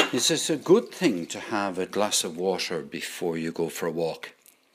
Is it a good thing to have a glass of water before you go for a walk?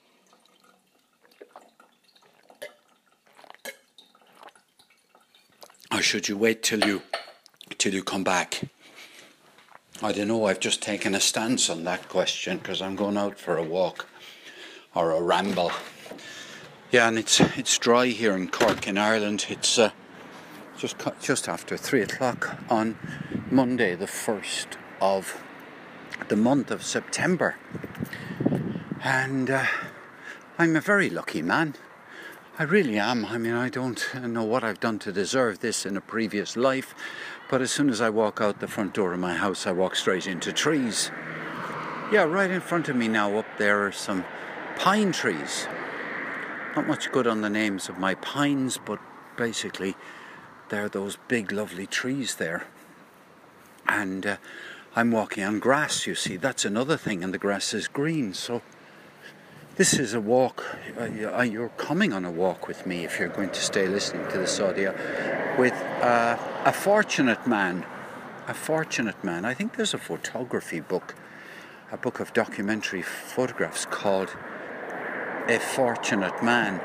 Or should you wait till you come back? I don't know, I've just taken a stance on that question because I'm going out for a walk or a ramble. Yeah, and it's dry here in Cork in Ireland. It's just after 3 o'clock on Monday, the 1st of the month of September. And I'm a very lucky man. I really am. I mean, I don't know what I've done to deserve this in a previous life, but as soon as I walk out the front door of my house, I walk straight into trees. Yeah, right in front of me now up there are some pine trees. Not much good on the names of my pines, but basically they're those big lovely trees there. And I'm walking on grass, you see. That's another thing, and the grass is green, so this is a walk. You're coming on a walk with me if you're going to stay listening to this audio with a fortunate man. A fortunate man. I think there's a photography book, a book of documentary photographs called A Fortunate Man.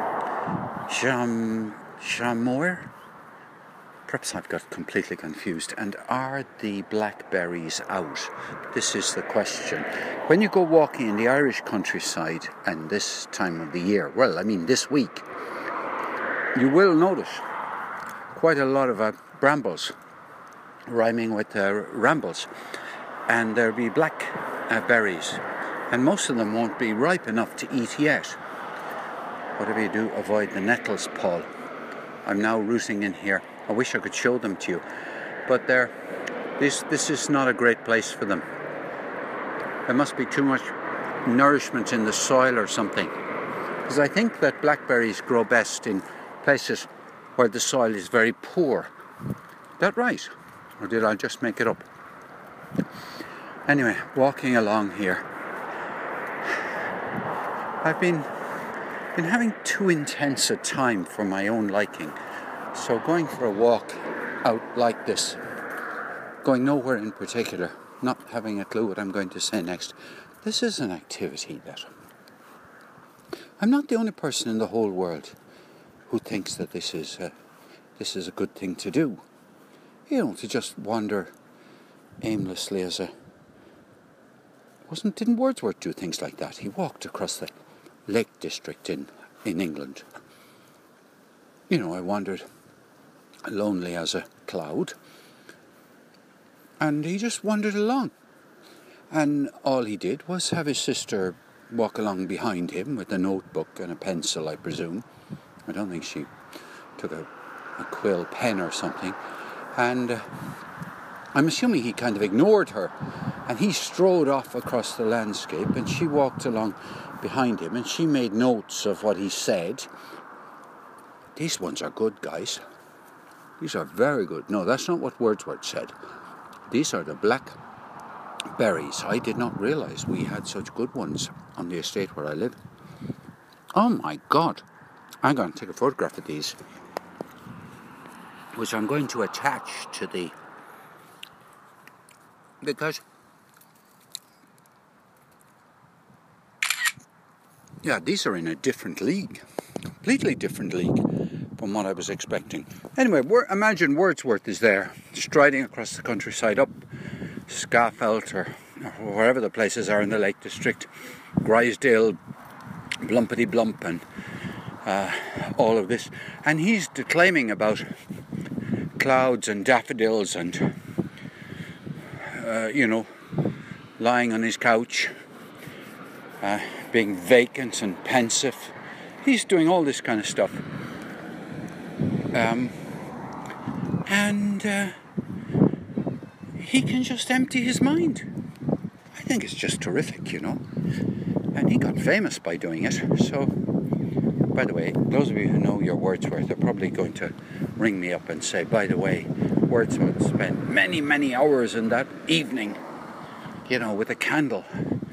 Jean Moore? Perhaps I've got completely confused. And are the blackberries out? This is the question. When you go walking in the Irish countryside and this time of the year, well, I mean this week, you will notice quite a lot of brambles, rhyming with rambles. And there'll be blackberries. And most of them won't be ripe enough to eat yet. Whatever you do, avoid the nettles, Paul. I'm now rooting in here. I wish I could show them to you, but this is not a great place for them. There must be too much nourishment in the soil or something, because I think that blackberries grow best in places where the soil is very poor. Is that right? Or did I just make it up? Anyway, walking along here, I've been having too intense a time for my own liking. So going for a walk out like this, going nowhere in particular, not having a clue what I'm going to say next, this is an activity that I'm not the only person in the whole world who thinks that this is a good thing to do. You know, to just wander aimlessly didn't Wordsworth do things like that? He walked across the Lake District in England. You know, I wandered lonely as a cloud, and he just wandered along, and all he did was have his sister walk along behind him with a notebook and a pencil, I presume. I don't think she took a quill pen or something, and I'm assuming he kind of ignored her, and he strode off across the landscape, and she walked along behind him, and she made notes of what he said. These ones are good, guys. These are very good. No, that's not what Wordsworth said. These are the blackberries. I did not realize we had such good ones on the estate where I live. Oh my God. I'm going to take a photograph of these, which I'm going to attach to because yeah, these are in a different league. Completely different league from what I was expecting. Anyway, imagine Wordsworth is there, striding across the countryside up Scafelt or wherever the places are in the Lake District, Grisdale, Blumpety Blump, and all of this. And he's declaiming about clouds and daffodils and, lying on his couch, being vacant and pensive. He's doing all this kind of stuff. And he can just empty his mind. I think it's just terrific, you know. And he got famous by doing it. So, by the way, those of you who know your Wordsworth are probably going to ring me up and say, by the way, Wordsworth spent many, many hours in that evening, you know, with a candle.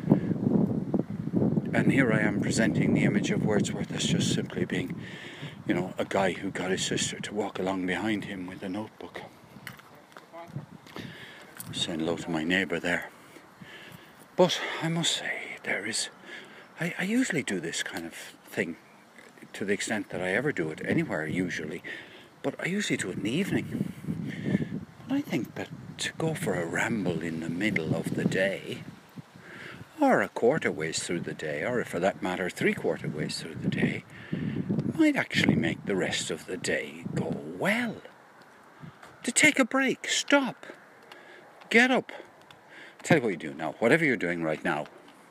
And here I am presenting the image of Wordsworth as just simply being, you know, a guy who got his sister to walk along behind him with a notebook. Saying hello to my neighbour there. But I must say, I usually do this kind of thing to the extent that I ever do it anywhere usually, but I usually do it in the evening. And I think that to go for a ramble in the middle of the day, or a quarter ways through the day, or for that matter 3/4 ways through the day, might actually make the rest of the day go well. To take a break, stop, get up. Tell you what you do now, whatever you're doing right now,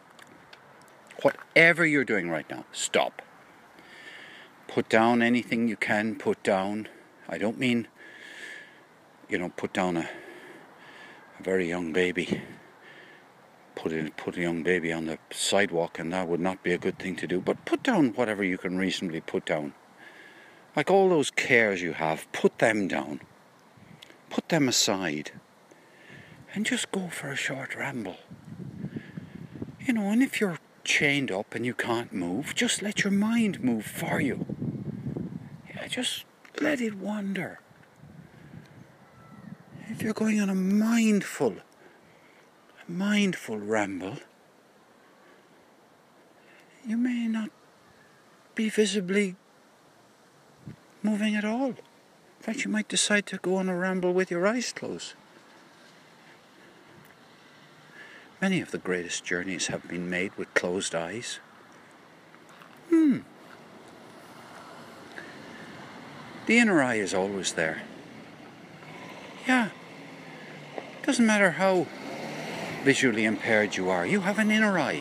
stop. Put down anything you can put down. I don't mean, put down a very young baby. Put a young baby on the sidewalk, and that would not be a good thing to do. But put down whatever you can reasonably put down. Like all those cares you have, put them down. Put them aside. And just go for a short ramble. And if you're chained up and you can't move, just let your mind move for you. Yeah, just let it wander. If you're going on a mindful ramble, you may not be visibly moving at all. In fact, you might decide to go on a ramble with your eyes closed. Many of the greatest journeys have been made with closed eyes. The inner eye is always there. Yeah. Doesn't matter how visually impaired you are, you have an inner eye.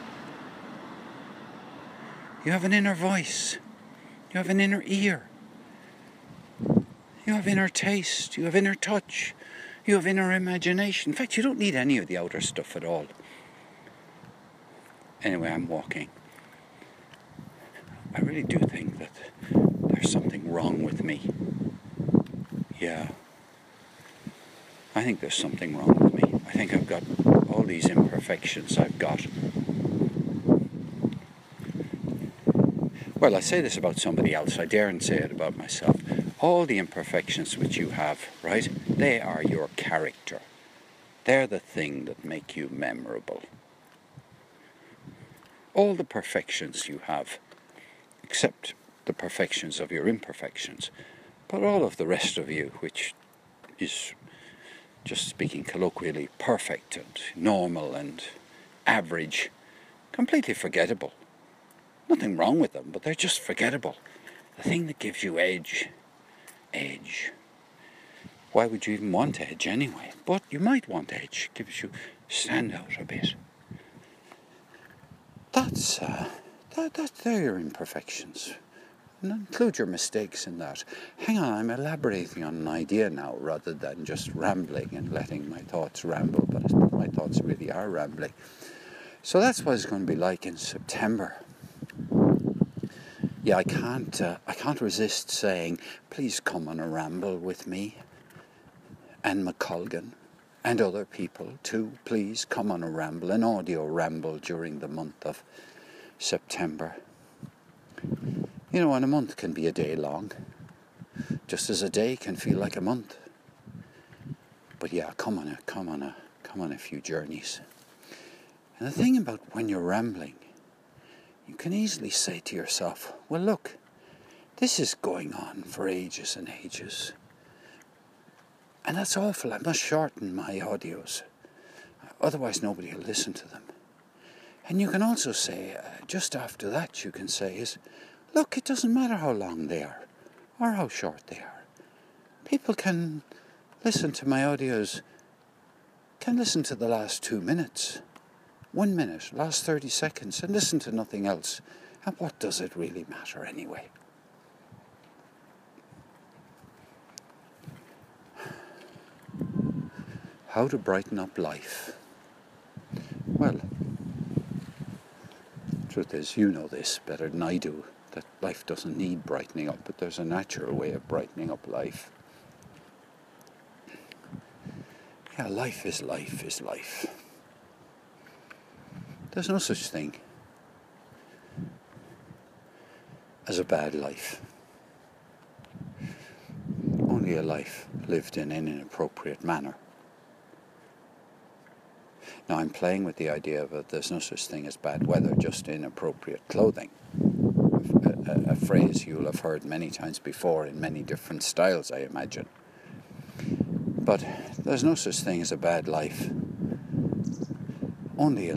You have an inner voice. You have an inner ear. You have inner taste. You have inner touch. You have inner imagination. In fact, you don't need any of the outer stuff at all. Anyway, I'm walking. I really do think that there's something wrong with me. Yeah. I think there's something wrong with me. I think I've got all these imperfections I've got. Well, I say this about somebody else. I daren't say it about myself. All the imperfections which you have, right, they are your character. They're the thing that make you memorable. All the perfections you have, except the perfections of your imperfections, but all of the rest of you, which is, just speaking colloquially, perfect and normal and average, completely forgettable. Nothing wrong with them, but they're just forgettable. The thing that gives you edge. Why would you even want edge anyway? But you might want edge. Gives you stand out a bit. They're your imperfections. And include your mistakes in that. Hang on, I'm elaborating on an idea now rather than just rambling and letting my thoughts ramble. But I suppose my thoughts really are rambling. So that's what it's going to be like in September. Yeah, I can't resist saying, please come on a ramble with me and McColgan and other people too. Please come on a ramble, an audio ramble during the month of September. And a month can be a day long, just as a day can feel like a month. But yeah, come on a few journeys. And the thing about when you're rambling, you can easily say to yourself, well, look, this is going on for ages and ages. And that's awful. I must shorten my audios. Otherwise, nobody will listen to them. And you can also say, just after that, you can say, look, it doesn't matter how long they are or how short they are. People can listen to my audios, can listen to the last 2 minutes. 1 minute, last 30 seconds, and listen to nothing else. And what does it really matter anyway? How to brighten up life? Well, truth is, you know this better than I do, that life doesn't need brightening up, but there's a natural way of brightening up life. Yeah, life is life. There's no such thing as a bad life. Only a life lived in an inappropriate manner. Now I'm playing with the idea of there's no such thing as bad weather, just inappropriate clothing. A phrase you'll have heard many times before in many different styles, I imagine. But there's no such thing as a bad life. Only a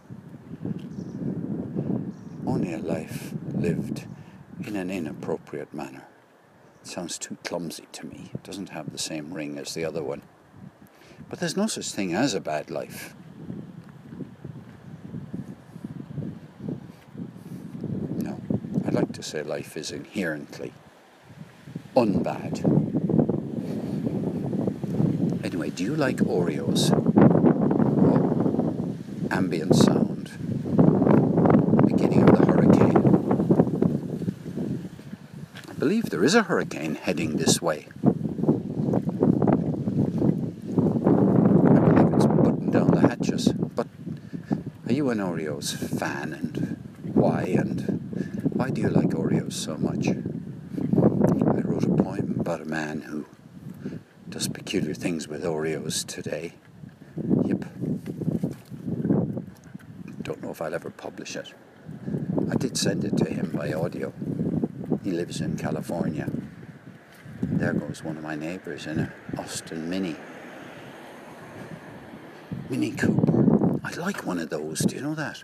life lived in an inappropriate manner. It sounds too clumsy to me. It doesn't have the same ring as the other one. But there's no such thing as a bad life. No, I'd like to say life is inherently unbad. Anyway, do you like Oreos? Oh, ambient sound. Beginning of the hurricane. I believe there is a hurricane heading this way. I believe it's buttoned down the hatches. But are you an Oreos fan, and why? And why do you like Oreos so much? I wrote a poem about a man who does peculiar things with Oreos today. Yep. Don't know if I'll ever publish it. I did send it to him by audio. He lives in California. There goes one of my neighbours in an Austin Mini Cooper. I like one of those, do you know that?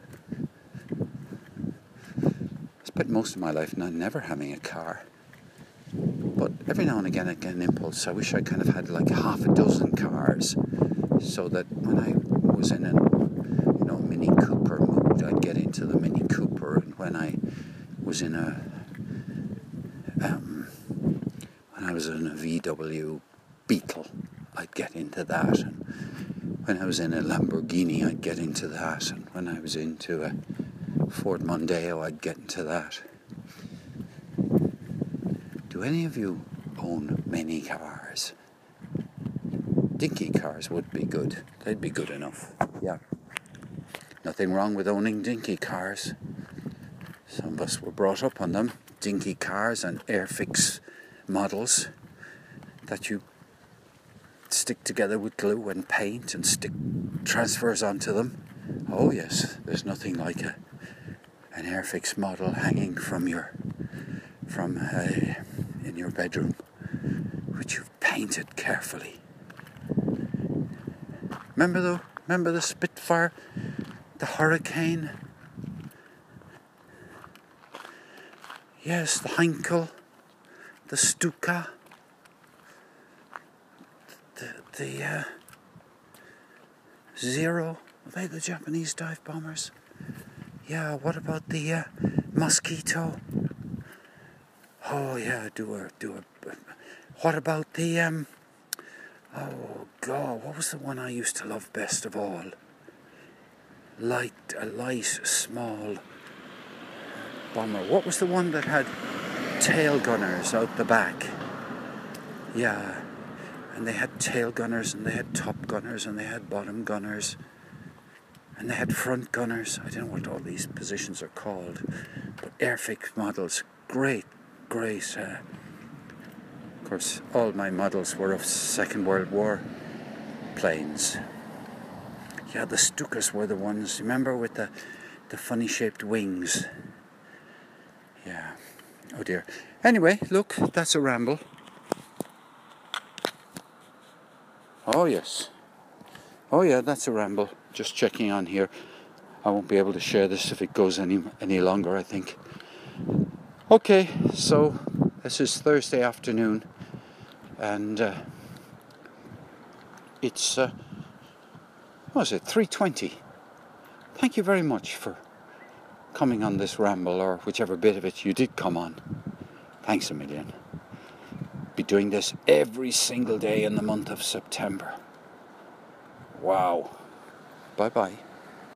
I spent most of my life never having a car. But every now and again I get an impulse. I wish I kind of had like half a dozen cars, so that when I was in a Mini Cooper mood, I'd get into the Mini Cooper, and when I was in a VW Beetle, I'd get into that, and when I was in a Lamborghini, I'd get into that, and when I was into a Ford Mondeo, I'd get into that. Do any of you own many cars? Dinky cars would be good. They'd be good enough. Yeah. Nothing wrong with owning dinky cars. Some of us were brought up on them. Dinky cars and Airfix models that you stick together with glue and paint and stick transfers onto them. Oh yes, there's nothing like an Airfix model hanging in your bedroom, which you've painted carefully. Remember the Spitfire, the Hurricane? Yes, the Heinkel, the Stuka, the Zero. Are they the Japanese dive bombers? Yeah. What about the Mosquito? Oh yeah, do a. What about the oh God, what was the one I used to love best of all? A light, small bomber. What was the one that had tail gunners out the back? Yeah, and they had tail gunners, and they had top gunners, and they had bottom gunners, and they had front gunners. I don't know what all these positions are called, but Airfix models, great. Of course, all my models were of Second World War planes. Yeah, the Stukas were the ones, remember, with the funny shaped wings. Yeah. Oh dear. Anyway, look, that's a ramble. Oh yes. Oh yeah, that's a ramble. Just checking on here. I won't be able to share this if it goes any longer, I think. Okay, so this is Thursday afternoon, and it's 3:20. Thank you very much for coming on this ramble, or whichever bit of it you did come on. Thanks a million. Be doing this every single day in the month of September. Wow. Bye-bye.